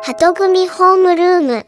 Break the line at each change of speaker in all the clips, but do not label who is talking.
鳩組ホームルーム。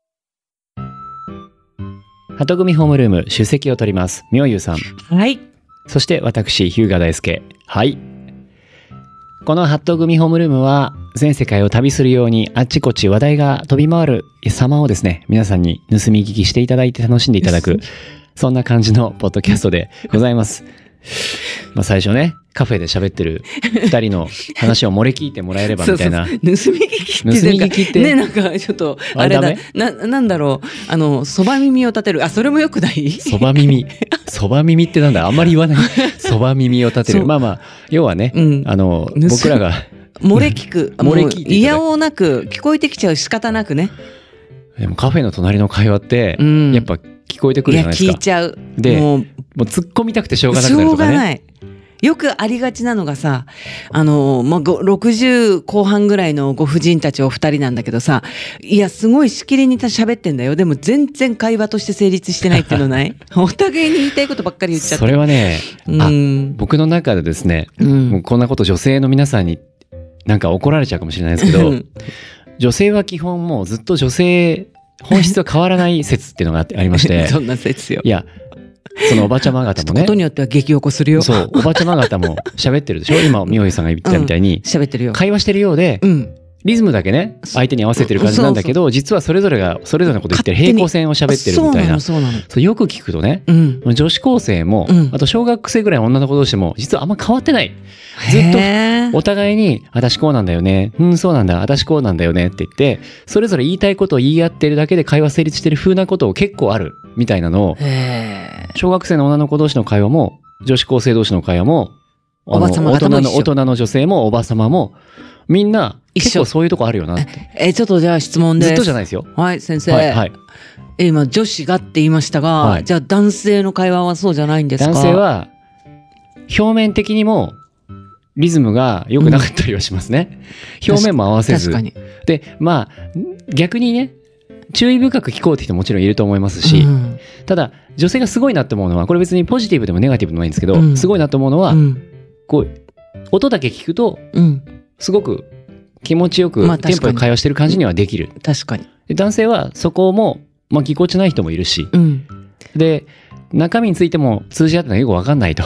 鳩組ホームルーム出席を取ります。妙優さん。
はい。
そして私、日向大輔。はい。この鳩組ホームルームは全世界を旅するようにあっちこっち話題が飛び回る様をですね、皆さんに盗み聞きしていただいて楽しんでいただく、そんな感じのポッドキャストでございます。まあ最初ね、カフェで喋ってる二人の話を漏れ聞いてもらえればみたいな。
そう盗み聞きってなんかね、なんかちょっとあれだ、なんだろう、そば耳を立てる。あ、それもよくない？
そば耳。そば耳ってなんだ、あんまり言わない。そば耳を立てる。まあまあ、要はね、僕らが
漏れ聞く。漏れ聞いていやおうなく聞こえてきちゃう、仕方なくね。
でもカフェの隣の会話って、やっぱ聞こえてくるじゃないですか。
いや、聞いちゃう。
で、もう突っ込みたくてしょうがなくなるとかね。
しょうがない。よくありがちなのがさ、60後半ぐらいのご婦人たちお二人なんだけどさ、いや、すごいしきりに喋ってんだよ。でも全然会話として成立してないっていうのない？お互いに言いたいことばっかり言っちゃって。
それはね、僕の中でですね、もうこんなこと女性の皆さんになんか怒られちゃうかもしれないですけど、女性は基本もうずっと女性、本質は変わらない説っていうのがありまして。
そんな説よ。
いや、そのおばちゃま方もね。
ことによっては激おこするよ。
そう、おばちゃま方も喋ってるでしょ。今、みおいさんが言ってたみたいに。
喋ってるよ。
会話してるようで、リズムだけね、相手に合わせてる感じなんだけど、実はそれぞれがそれぞれのこと言ってる、平行線を喋ってるみたいな。
そうなの。
よく聞くとね、女子高生も、あと小学生ぐらいの女の子同士も、実はあんま変わってない。ずっと、お互いに、私こうなんだよね。そうなんだ。私こうなんだよねって言って、それぞれ言いたいことを言い合ってるだけで会話成立してる風なことを結構ある、みたいなのを、小学生の女の子同士の会話も、女子高生同士の会話も、大人の女性もおばさまも、みんな、結構そういうとこあるよなって。
ちょっとじゃあ質問です。
ずっとじゃないですよ。
はい、先生。
はい。
今、女子がって言いましたが、じゃあ男性の会話はそうじゃないんですか？
男性は、表面的にも、リズムが良くなかったりはしますね。表面も合わせず。
確かに。
で、まあ、逆にね、注意深く聞こうって人もちろんいると思いますし、ただ、女性がすごいなって思うのは、これ別にポジティブでもネガティブでもないんですけど、すごいなと思うのは、こう、音だけ聞くと、すごく気持ちよくテンポで会話してる感じにはできる。
確かに。
で男性はそこも、まあ、ぎこちない人もいるし、で、中身についても通じ合ってのはよくわかんないと。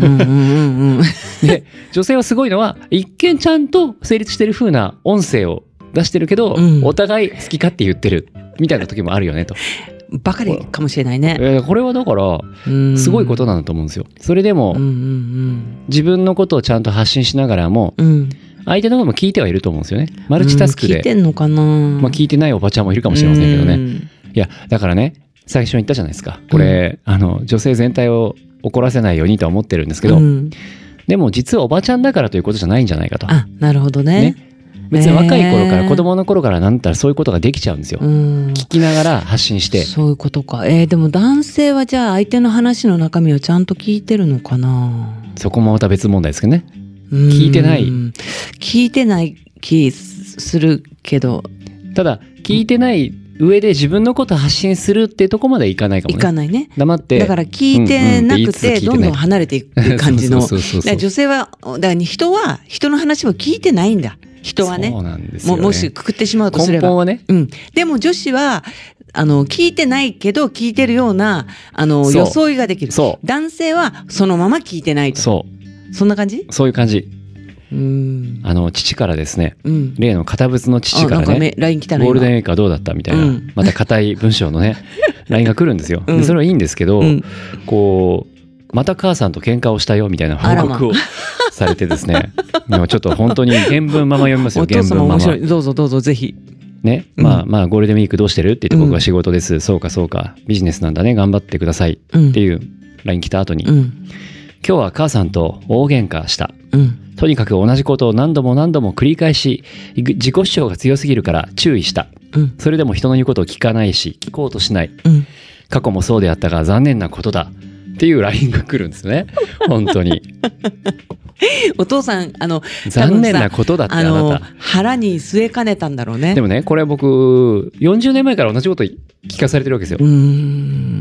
で、女性はすごいのは、一見ちゃんと成立してる風な音声を出してるけど、お互い好き勝手言ってる、みたいな時もあるよねと。
ばかりかもしれないね。
これはだから、すごいことなんだと思うんですよ。それでも、自分のことをちゃんと発信しながらも、相手の方も聞いてはいると思うんですよね。マルチタスクで。
聞いてんのかな？
まあ聞いてないおばちゃんもいるかもしれませんけどね。いや、だからね、最初に言ったじゃないですか。これ、女性全体を怒らせないようにとは思ってるんですけど、でも実はおばちゃんだからということじゃないんじゃないかと。
あ、なるほどね。
別に若い頃から、子供の頃からなんだったらそういうことができちゃうんですよ。聞きながら発信して。
そういうことか。でも男性はじゃあ相手の話の中身をちゃんと聞いてるのかな？
そこもまた別問題ですけどね。聞いてない。
聞いてない気するけど。
ただ、聞いてない上で自分のことを発信するっていうところまでいかないかもね。
いかないね。
黙って。
だから聞いてなくて、どんどん離れていく感じの。女性は、だから人は人の話を聞いてないんだ。人はね。
そうなんですよね。
もしくくってしまうとすれば。
根本はね。
でも女子は、聞いてないけど聞いてるような、装いができる。男性はそのまま聞いてないと。そんな感じ？
そういう感じ。父からですね、例の堅物の父からね、ゴールデンウィークはどうだったみたいな、また硬い文章のね、LINE が来るんですよ。でそれはいいんですけど、こう、また母さんと喧嘩をしたよみたいな報告をされてですね、ちょっと本当に原文まま読みますよ、原文まま。
お父様面白い。どうぞどうぞぜひ。
ね、まあゴールデンウィークどうしてるって言って僕は仕事です。そうかそうか。ビジネスなんだね。頑張ってください。っていう LINE 来た後に、今日は母さんと大喧嘩した。とにかく同じことを何度も何度も繰り返し、自己主張が強すぎるから注意した。それでも人の言うことを聞かないし、聞こうとしない。過去もそうであったが残念なことだ。っていう LINE が来るんですね。本当に。
お父さん、
残念なことだってあなた。
腹に据えかねたんだろうね。
でもね、これ僕、40年前から同じこと聞かされてるわけですよ。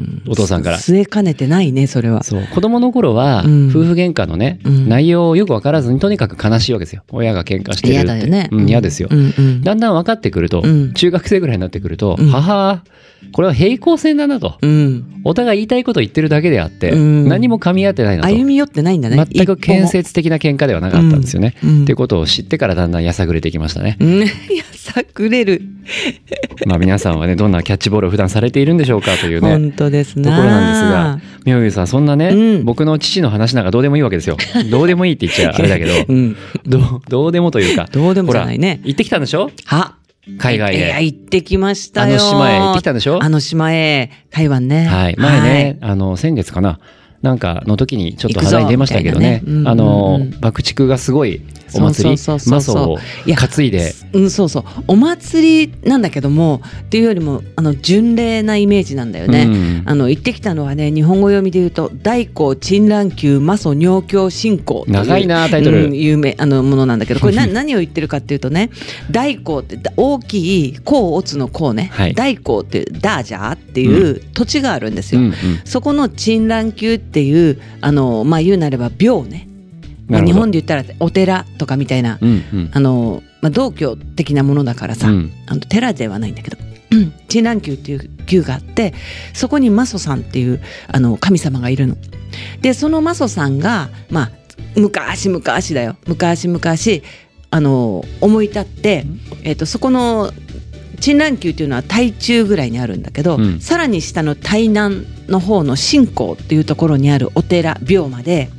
お父さんから。
据えかねてないね、それは。
そう。子供の頃は、夫婦喧嘩のね、内容をよくわからずに、とにかく悲しいわけですよ。親が喧嘩してるって。
嫌だよね。
嫌ですよ。だんだん分かってくると、中学生ぐらいになってくると、これは平行線だなと。お互い言いたいこと言ってるだけであって、何も噛み合ってないなと。
歩み寄ってないんだね。
全く建設的な喧嘩ではなかったんですよね。っていうことを知ってからだんだんやさぐれてきましたね。
やさぐれる。
まあ皆さんはね、どんなキャッチボールを普段されているんでしょうかというね。
本当ですね。
ところなんですが、みょうゆうさん、そんなね、僕の父の話なんかどうでもいいわけですよ。どうでもいいって言っちゃあれだけど、どうでもというか。
どうでもじゃないね。
行ってきたんでしょ？海外へ。
いや、行ってきましたよ。
島へ行ってきたんでしょ？
島へ、台湾ね。
はい。前ね、先月かな。なんかの時にちょっと話題に出ましたけどね。爆竹がすごいお祭り、マソを担いで。
そうそう。お祭りなんだけども、っていうよりも、巡礼なイメージなんだよね。行ってきたのはね、日本語読みで言うと、大光鎮蘭宮マソ尿教信仰。
長いな、タイトル。
有名、ものなんだけど、これ何を言ってるかっていうとね、大光って大きい、甲乙の甲ね。大光っていう、ダージャーっていう土地があるんですよ。そこの鎮蘭宮っていう、言うなれば廟ね。日本で言ったらお寺とかみたいな、道教的なものだからさ、寺ではないんだけど、鎮蘭宮っていう宮があって、そこにマソさんっていう神様がいるの。で、そのマソさんが、昔だよ。昔、思い立って、そこの鎮蘭宮っていうのは台中ぐらいにあるんだけど、さらに下の台南の方の信仰っていうところにあるお寺、廟まで、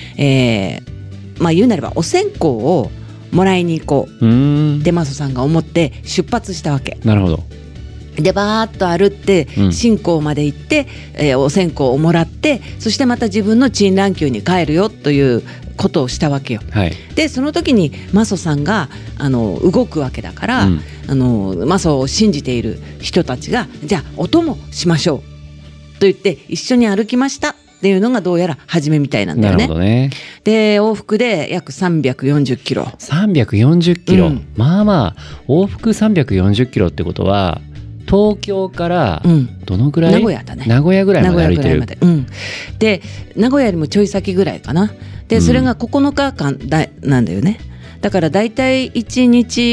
言うなればお線香をもらいに行こうでマソさんが思って出発したわけ。
なるほど。
でバーッと歩って信仰まで行って、お線香をもらって、そしてまた自分の鎮蘭宮に帰るよということをしたわけよ。でその時にマソさんが動くわけだから、マソを信じている人たちがじゃあお供しましょうと言って一緒に歩きましたっていうのがどうやら初めみたいなんだよね。
なるほどね。
で往復で約340キロ。
340キロ、往復340キロってことは東京からどのぐらい、
名古屋だね。
名古屋ぐらいまで歩いてる。
で名古屋よりもちょい先ぐらいかな。でそれが9日間なんだよね。だからだいたい1日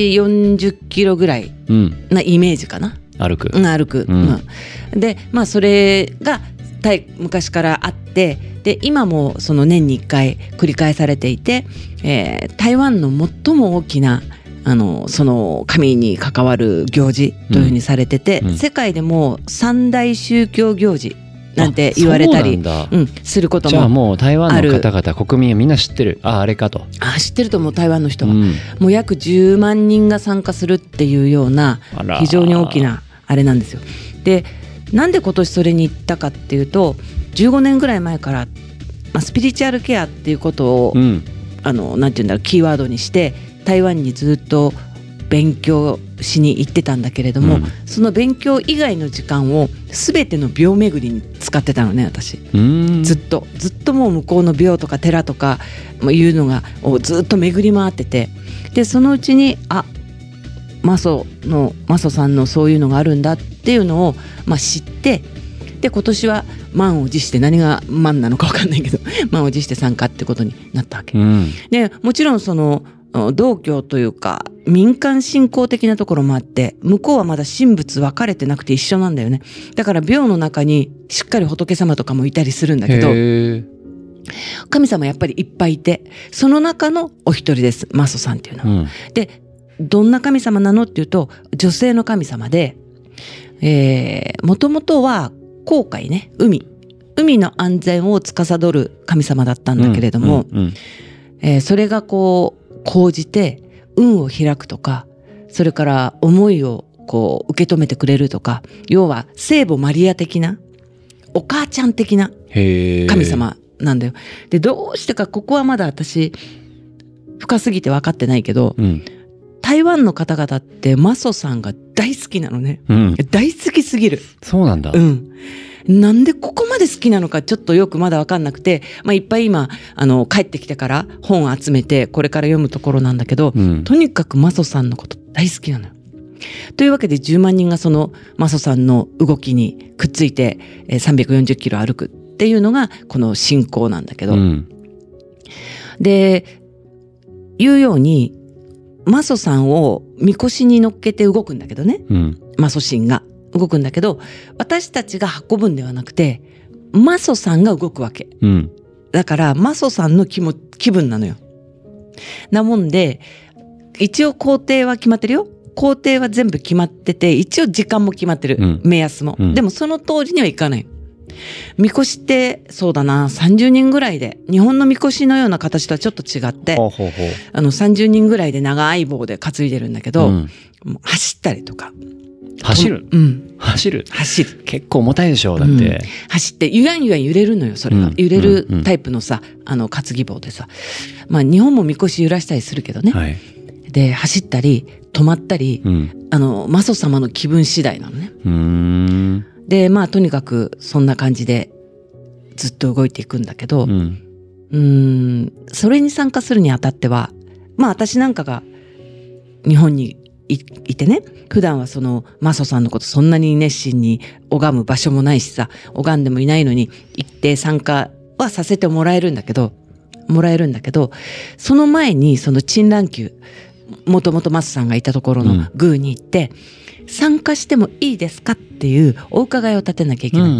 40キロぐらいなイメージかな。歩く。でそれが昔からあって、で今もその年に1回繰り返されていて、台湾の最も大きなその神に関わる行事というふうにされてて、世界でも三大宗教行事なんて言われたりすることもある。
じゃあもう台湾の方々国民はみんな知ってる。あれかと。
知ってると思う。台湾の人は、もう約10万人が参加するっていうような非常に大きなあれなんですよ。でなんで今年それに行ったかっていうと、15年ぐらい前から、スピリチュアルケアっていうことを、なんていうんだろう、キーワードにして台湾にずっと勉強しに行ってたんだけれども、その勉強以外の時間を全ての廟巡りに使ってたのね、私。ずっともう向こうの廟とか寺とかいうのがずっと巡り回ってて、でそのうちにマソさんのそういうのがあるんだっていうのを、知って、で今年は満を持して、何が満なのか分かんないけど満を持して参加ってことになったわけ、でもちろんその道教というか民間信仰的なところもあって、向こうはまだ神仏分かれてなくて一緒なんだよね。だから廟の中にしっかり仏様とかもいたりするんだけど、神様やっぱりいっぱいいて、その中のお一人です、マソさんっていうのは、でどんな神様なのっていうと、女性の神様で、もともとは航海ね、海の安全を司る神様だったんだけれども、それがこう講じて運を開くとか、それから思いをこう受け止めてくれるとか、要は聖母マリア的なお母ちゃん的な神様なんだよ。でどうしてかここはまだ私深すぎて分かってないけど、台湾の方々ってマソさんが大好きなのね、大好きすぎる。
そうなんだ。
なんでここまで好きなのかちょっとよくまだ分かんなくて、いっぱい今帰ってきてから本を集めてこれから読むところなんだけど、とにかくマソさんのこと大好きなのよ。 というわけで10万人がそのマソさんの動きにくっついて340キロ歩くっていうのがこの信仰なんだけど、でいうようにマソさんをみこしに乗っけて動くんだけどね、マソ神が動くんだけど、私たちが運ぶんではなくてマソさんが動くわけ、だからマソさんの気分なのよ。なもんで一応工程は決まってるよ。工程は全部決まってて、一応時間も決まってる、目安も、でもその通りにはいかない。みこしってそうだな、30人ぐらいで、日本のみこしのような形とはちょっと違って、30人ぐらいで長い棒で担いでるんだけど、もう走ったりとか。
走る、走る結構重たいでしょ、だって、
走ってゆらんゆらん揺れるのよ、それが、揺れるタイプのさ、担ぎ棒でさ、まあ日本もみこし揺らしたりするけどね、で走ったり止まったり、マソ様の気分次第なのね。でまあとにかくそんな感じでずっと動いていくんだけど、それに参加するにあたっては、まあ私なんかが日本にいてね、普段はそのマソさんのことそんなに熱心に拝む場所もないしさ、拝んでもいないのに行って参加はさせてもらえるんだけど、その前にその陳蘭宮、もともとマソさんがいたところの宮に行って、参加してもいいですかっていうお伺いを立てなきゃいけない。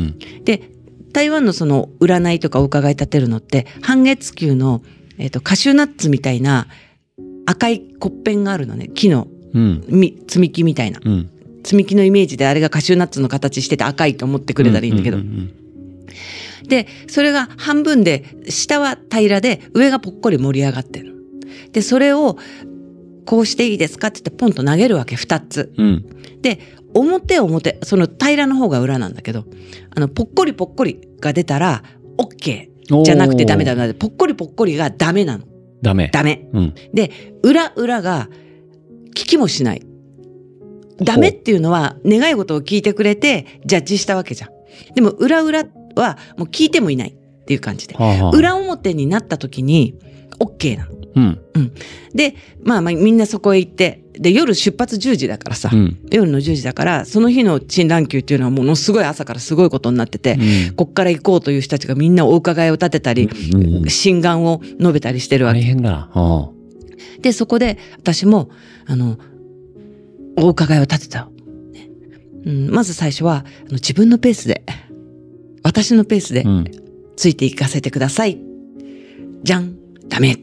で台湾のその占いとかお伺い立てるのって半月球の、カシューナッツみたいな赤い骨片があるのね、木の、積み木みたいな、積み木のイメージであれがカシューナッツの形してて赤いと思ってくれたらいいんだけど、でそれが半分で下は平らで上がぽっこり盛り上がってる。でそれをこうしていいですかって言ってポンと投げるわけ、2つ、で表その平らの方が裏なんだけど、ぽっこりぽっこりが出たら OK じゃなくてダメだな、ぽっこりぽっこりがダメなの。ダメ、で裏が聞きもしない。ダメっていうのは願い事を聞いてくれてジャッジしたわけじゃん。でも裏はもう聞いてもいないっていう感じで、裏表になった時に OK なの。でまあみんなそこへ行って、で夜出発10時だからさ、夜の10時だからその日の陳蘭宮っていうのはものすごい朝からすごいことになってて、こっから行こうという人たちがみんなお伺いを立てたり、心願を述べたりしてるわけ。
大変だ。
でそこで私もお伺いを立てた、まず最初は自分のペースで、私のペースでついていかせてください、じゃん、ダメ。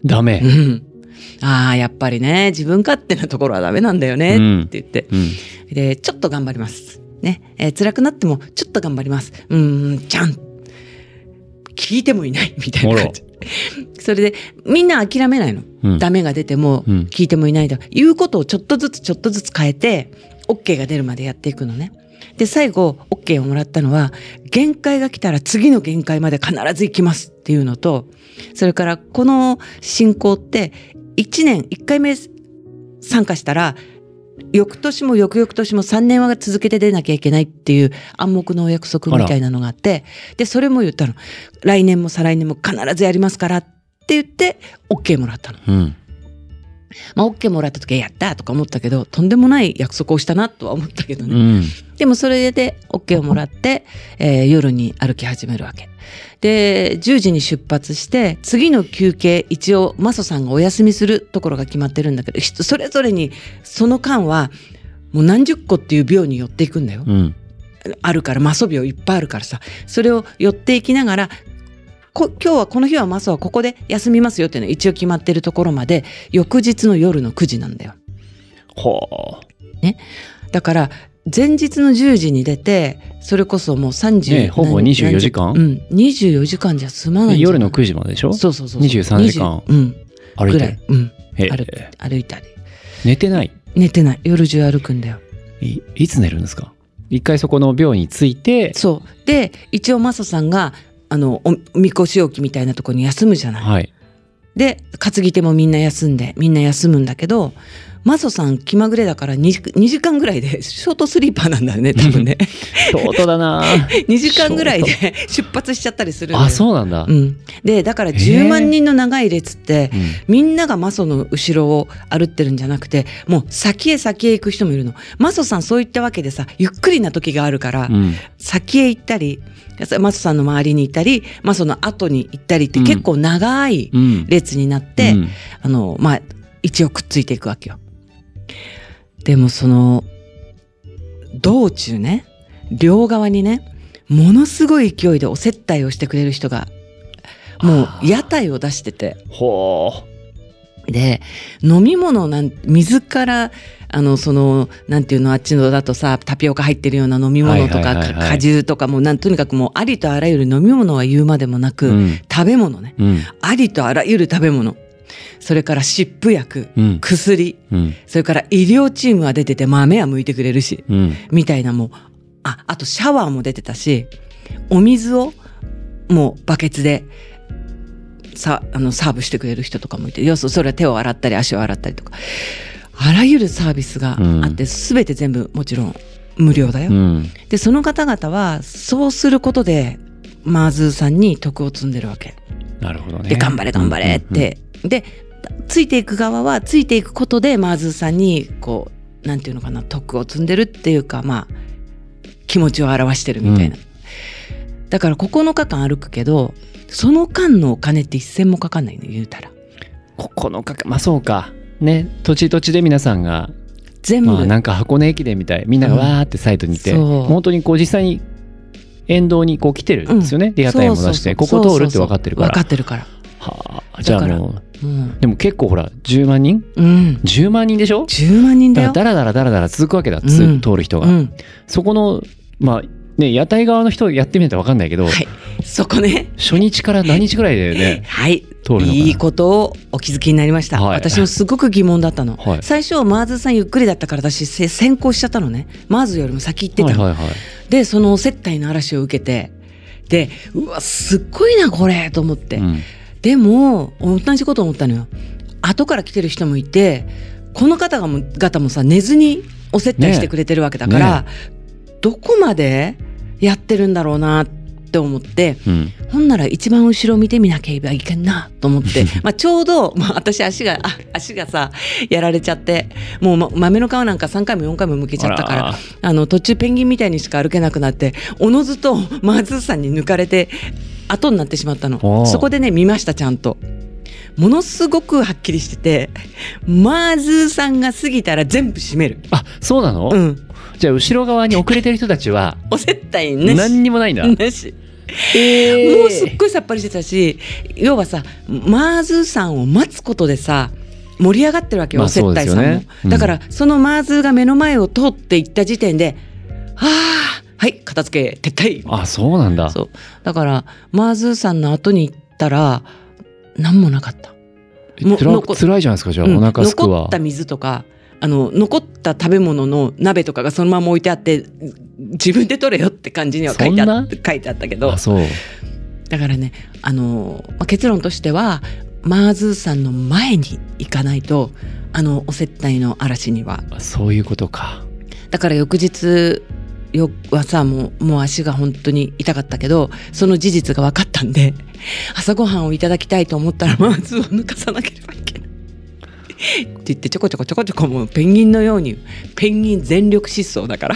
ああやっぱりね、自分勝手なところはダメなんだよねって言って、でちょっと頑張りますね、辛くなってもちょっと頑張ります、じゃん、聞いてもいないみたいな感じ。それでみんな諦めないの、ダメが出ても聞いてもいないということをちょっとずつ変えて OK が出るまでやっていくのね。で最後 OK をもらったのは、限界が来たら次の限界まで必ず行きますっていうのと、それからこの信仰って1回目参加したら翌年も翌々年も3年は続けて出なきゃいけないっていう暗黙のお約束みたいなのがあって、でそれも言ったの、来年も再来年も必ずやりますからって言って OK もらったの。OK もらった時やったとか思ったけど、とんでもない約束をしたなとは思ったけどね、でもそれで OK をもらって、夜に歩き始めるわけで、10時に出発して次の休憩、一応マソさんがお休みするところが決まってるんだけど、それぞれにその間はもう何十個っていう秒に寄っていくんだよ、あるからマソ秒いっぱいあるからさ、それを寄っていきながら、今日はこの日はマソはここで休みますよっていうのは一応決まってるところまで翌日の夜の9時なんだよ。だから前日の10時に出て、それこそもう30、
ほぼ24時間、
24時間じゃ済まないんじゃない。
夜の9時まででしょ。そう23時間歩いて、歩いたり。 寝てない。
夜中歩くんだよ。
いつ寝るんですか。一回そこの廟に着いて、
そうで一応マソさんがおみこし置きみたいなところに休むじゃない、で担ぎ手もみんな休むんだけど、 マソさん気まぐれだから2時間ぐらいでショートスリーパーなんだよね多分ね
ショートだな
2時間ぐらいで出発しちゃったりするのよ。
あ、そうなんだ、
でだから10万人の長い列って、みんながマソの後ろを歩ってるんじゃなくて、もう先へ行く人もいるの。マソさんそういったわけでさ、ゆっくりな時があるから、先へ行ったりマソさんの周りに行ったりマソの後に行ったりって結構長い列になって、一応くっついていくわけよ。でもその道中ね、両側にね、ものすごい勢いでお接待をしてくれる人がもう屋台を出してて、で飲み物水からそのなんていうの、あっちのだとさタピオカ入ってるような飲み物とか、果汁とかもとにかくもうありとあらゆる飲み物は言うまでもなく、食べ物ね、ありとあらゆる食べ物、それから湿布薬、薬、それから医療チームは出てて豆は剥いてくれるし、みたいな、もうあとシャワーも出てたし、お水をもうバケツでサーブしてくれる人とかもいて、要するにそれは手を洗ったり足を洗ったりとか、あらゆるサービスがあって、全て全部もちろん無料だよ、でその方々はそうすることでマーズーさんに徳を積んでるわけ。
なるほどね。
で頑張れ頑張れって、でついていく側はついていくことでマーズーさんにこうなんていうのかな、徳を積んでるっていうか、気持ちを表してるみたいな、だから9日間歩くけどその間のお金って一銭もかかんないの、言うたら
9日間、そうかね、土地で皆さんが
全部、
なんか箱根駅伝みたい、みんながわーってサイトにいて、本当にこう実際に沿道にこう来てるんですよね、で屋台も出して、ここ通るって分かってるから、はあ、じゃあもう、でも結構ほら10万人、10万人でしょ、
10万人だよ。
だら続くわけだ、通る人が、そこの屋台側の人やってみないと分かんないけど、
そこね、
初日から何日ぐらいでね、通るのかな。
いいことをお気づきになりました、私もすごく疑問だったの、最初マーズさんゆっくりだったから私先行しちゃったのね、マーズよりも先行ってたの、でそのお接待の嵐を受けて、でうわすっごいなこれと思って、でも同じこと思ったのよ。後から来てる人もいて、この方々もさ寝ずにお接待してくれてるわけだから、どこまでやってるんだろうなって思って、ほんなら一番後ろ見てみなければいけんなと思ってちょうど、私足がさやられちゃって、もう、豆の皮なんか3回も4回も剥けちゃったから、途中ペンギンみたいにしか歩けなくなって、おのずとマーズーさんに抜かれて後になってしまったの。そこでね見ました、ちゃんとものすごくはっきりしてて、マーズーさんが過ぎたら全部閉める。
あ、そうなの？じゃあ後ろ側に遅れてる人たちは
お接待なし、
何にもないんだ。
なし。もうすっごいさっぱりしてたし、要はさマーズーさんを待つことでさ盛り上がってるわけよ、お接待さんも、だからそのマーズーが目の前を通っていった時点で、はい片付け撤退。
あ、そうなんだ。
そうだからマーズーさんの後に行ったら何もなかった。
辛いじゃないですか、じゃあお腹すくわ。
残った水とか残った食べ物の鍋とかがそのまま置いてあって、自分で取れよって感じには書いてあったけど、
そう
だからね、結論としてはマーズーさんの前に行かないとお接待の嵐には。
そういうことか。
だから翌日はさもう足が本当に痛かったけど、その事実が分かったんで、朝ごはんをいただきたいと思ったらマーズーを抜かさなければいけないって言って、ちょこちょこもうペンギンのように、ペンギン全力疾走だから。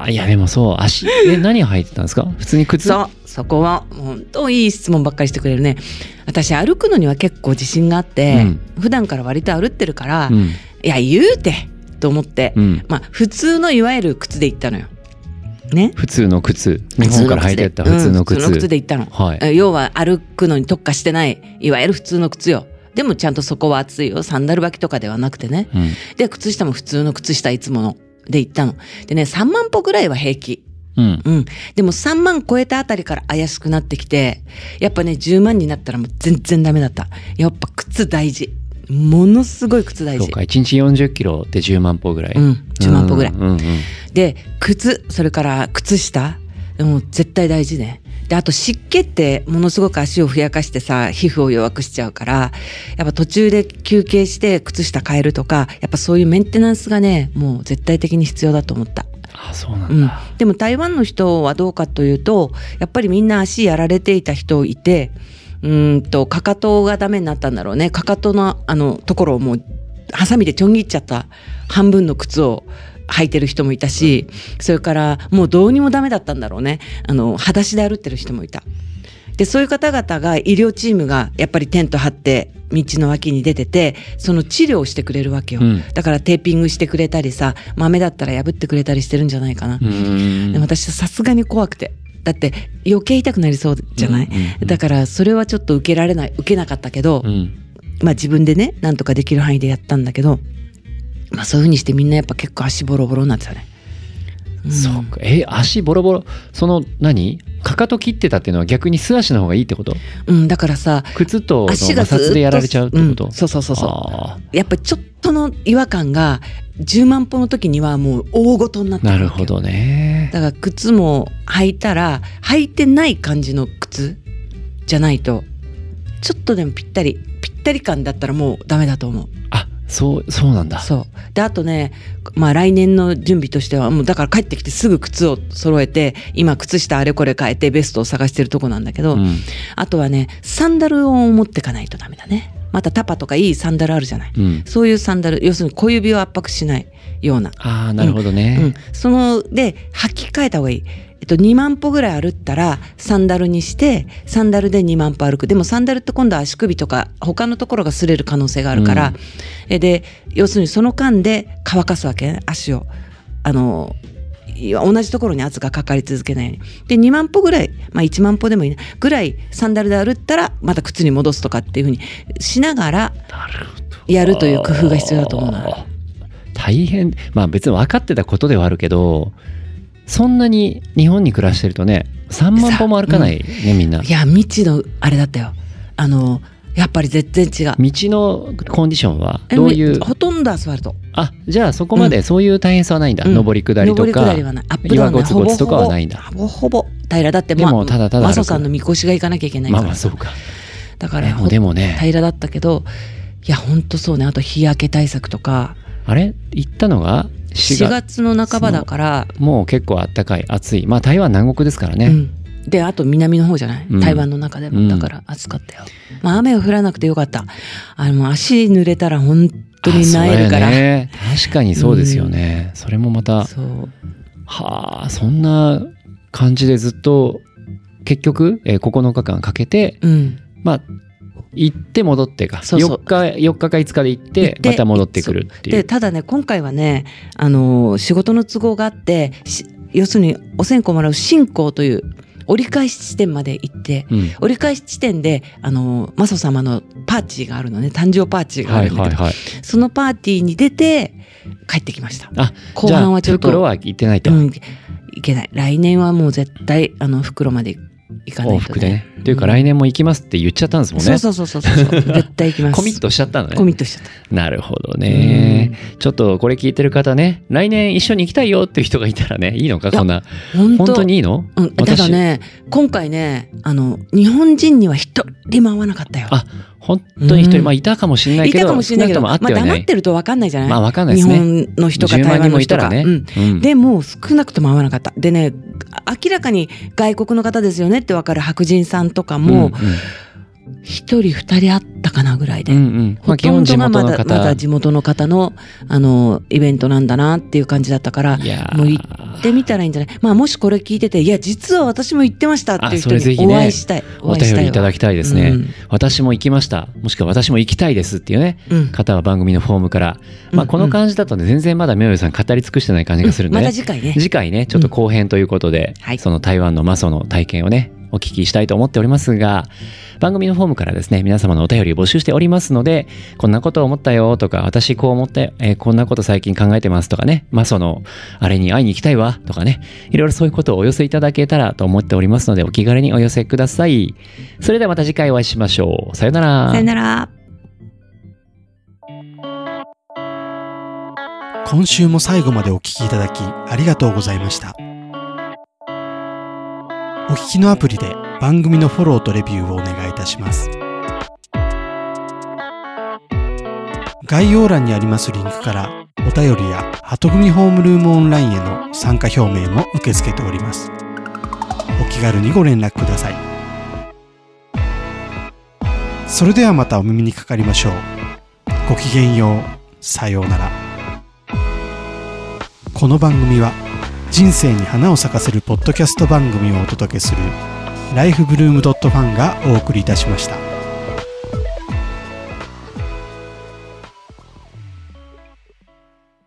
いやでもそう、足何履いてたんですか？普通に靴？
そこは本当いい質問ばっかりしてくれるね。私歩くのには結構自信があって、普段から割と歩ってるから、いや言うてと思って、普通のいわゆる靴で行ったのよ。ね、
普通の靴、日本から履いてった普通の靴、
普通の靴で行ったの、要は歩くのに特化してないいわゆる普通の靴よ。でもちゃんとそこは厚いよ、サンダル履きとかではなくてね、で靴下も普通の靴下いつもので行ったのでね、3万歩ぐらいは平気、でも3万超えたあたりから怪しくなってきて、やっぱね10万になったらもう全然ダメだった。やっぱ靴大事、ものすごい靴大事。
そうか、1日40キロで10万歩ぐらい、
10万歩ぐらい、で靴、それから靴下でも絶対大事ね。 であと湿気ってものすごく足をふやかしてさ皮膚を弱くしちゃうから、やっぱ途中で休憩して靴下変えるとか、やっぱそういうメンテナンスがねもう絶対的に必要だと思った。
あ、そうなんだ。
でも台湾の人はどうかというと、やっぱりみんな足やられていた人いて、かかとがダメになったんだろうね。かかとのところをもうハサミでちょん切っちゃった半分の靴を履いてる人もいたし、それからもうどうにもダメだったんだろうね。裸足で歩ってる人もいた。でそういう方々が、医療チームがやっぱりテント張って道の脇に出てて、その治療をしてくれるわけよ、だからテーピングしてくれたりさ、豆だったら破ってくれたりしてるんじゃないかな。でも私はさすがに怖くて、だって余計痛くなりそうじゃない、だからそれはちょっと受けなかったけど、まあ自分でねなんとかできる範囲でやったんだけど、まあそういう風にしてみんなやっぱ結構足ボロボロになってたね。
そうか。足ボロボロ。かかと切ってたっていうのは逆に素足の方がいいってこと？
だからさ、
靴との摩擦でやられちゃうってこと？そうやっ
ぱりちょっとの違和感が10万歩の時にはもう大ごとになってるわけよ。
なるほどね。
だから靴も履いたら、履いてない感じの靴じゃないと、ちょっとでもぴったり感だったらもうダメだと思う。
あ、そうなんだ。
そうで、あとね、まあ来年の準備としてはもうだから帰ってきてすぐ靴を揃えて、今靴下あれこれ変えてベストを探してるとこなんだけど、あとはねサンダルを持ってかないとダメだね。またタパとかいいサンダルあるじゃない、そういうサンダル、要するに小指を圧迫しないような。
ああ、なるほどね。
で履き替えた方がいい。2万歩ぐらい歩ったらサンダルにして、サンダルで2万歩歩く。でもサンダルって今度は足首とか他のところが擦れる可能性があるから、で要するにその間で乾かすわけね、足を。同じところに圧がかかり続けないように。で2万歩ぐらい、まあ1万歩でもいいなぐらいサンダルで歩ったらまた靴に戻すとかっていうふうにしながらやるという工夫が必要だと思うな。
大変。まあ別に分かってたことではあるけど、そんなに日本に暮らしてるとね、3万歩も歩かないね、みんな。
いや、未知のあれだったよ。やっぱり全然違う。
道のコンディションはどういう？
ほとんどアスファルト。
あ、じゃあそこまでそういう大変さはないんだ。上り下りとか。
上り下りはない。アップダウン
岩ゴツゴツとかはないんだ。
ほぼ平らだって。
でもただ
マソさんのみこしが行かなきゃいけないから。
まあそうか。
だから
でもね、
平らだったけど、いや本当そうね。あと日焼け対策とか。
あれ行ったのが
4月の半ばだから、
もう結構暖かい、暑い。まあ台湾南国ですからね。
で、あと南の方じゃない、台湾の中でも。だから暑かったよ。まあ雨が降らなくてよかった。足濡れたら本当に萎えるから。
ね、確かにそうですよね。それもまた。はあ、そんな感じでずっと結局、9日間かけて、まあ行って戻ってか、4日か5日で行ってまた戻ってくるっていう。
でただね、今回はね、仕事の都合があって、要するにお線香もらう信仰という折り返し地点まで行って、折り返し地点でマソ様のパーティーがあるのね、誕生パーティーがあるんだけど、そのパーティーに出て帰ってきました。後半はちょっと
袋は行ってないと、
行けない。来年はもう絶対袋まで行かないとね。往復でね。
というか来年も行きますって言っちゃったんですもんね。
そう絶対行きます。
コミットしちゃったのね。
コミットしちゃった。
なるほどね。ちょっとこれ聞いてる方ね、来年一緒に行きたいよっていう人がいたらね、いいのか、こんな。本当にいいの？
ただね、今回ね、日本人には一人も会わなかったよ。
本当に一人、まあいたかもしれないけど、
まあ黙ってると分かんないじゃない？
まあ分かんないですね。
日本の人か台湾の人か。でも少なくとも会わなかった。でね、明らかに外国の方ですよねって分かる白人さんとかも、一人二人あったかなぐらいで、ほとんどがまだ地元の方のイベントなんだなっていう感じだったから、もう行ってみたらいいんじゃない。まあもしこれ聞いてて、いや実は私も行ってましたっていう人にお会いしたい。
お便りいただきたいですね。私も行きました、もしくは私も行きたいですっていうね、方は番組のフォームから。まあこの感じだとね、全然まだみょうよさん語り尽くしてない感じがするんで、
また次回ね
ちょっと後編ということで、その台湾のマソの体験をねお聞きしたいと思っておりますが、番組のフォームからですね、皆様のお便りを募集しておりますので、こんなことを思ったよとか、私こう思って、こんなこと最近考えてますとかね、マソのあれに会いに行きたいわとかね、いろいろそういうことをお寄せいただけたらと思っておりますので、お気軽にお寄せください。それではまた次回お会いしましょう。さよなら。
さよなら。
今週も最後までお聞きいただきありがとうございました。 お聞きのアプリで番組のフォローとレビューをお願いいたします。概要欄にありますリンクからお便りや鳩組ホームルームオンラインへの参加表明も受け付けております。お気軽にご連絡ください。それではまたお耳にかかりましょう。ごきげんよう。さようなら。この番組は人生に花を咲かせるポッドキャスト番組をお届けするライフブルームドットファンがお送りいたしました。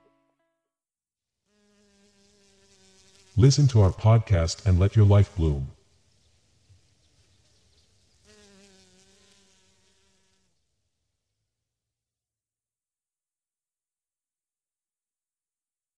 Listen to our podcast and let your life bloom.